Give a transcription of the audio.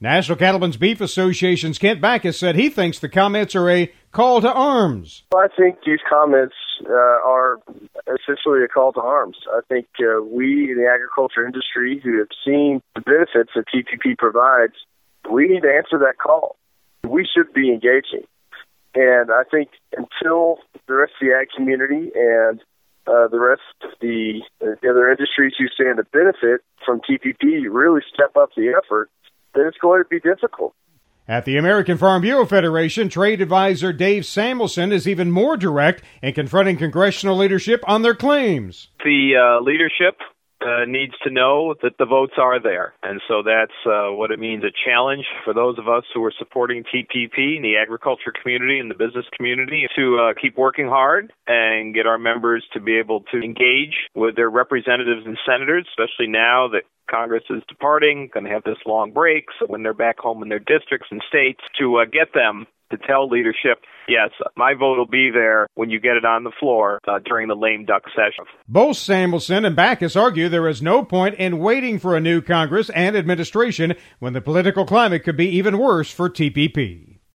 National Cattlemen's Beef Association's Kent Backus said he thinks the comments are a call to arms. I think these comments are essentially a call to arms. I think we in the agriculture industry who have seen the benefits that TPP provides, we need to answer that call. We should be engaging. And I think until the rest of the ag community and the rest of the other industries who stand to benefit from TPP really step up the effort, then it's going to be difficult. At the American Farm Bureau Federation, trade advisor Dave Samuelson is even more direct in confronting congressional leadership on their claims. The leadership needs to know that the votes are there. And so that's what it means, a challenge for those of us who are supporting TPP in the agriculture community and the business community to keep working hard and get our members to be able to engage with their representatives and senators, especially now that Congress is departing, going to have this long break, so when they're back home in their districts and states, to get them to tell leadership, yes, my vote will be there when you get it on the floor during the lame duck session. Both Samuelson and Backus argue there is no point in waiting for a new Congress and administration when the political climate could be even worse for TPP.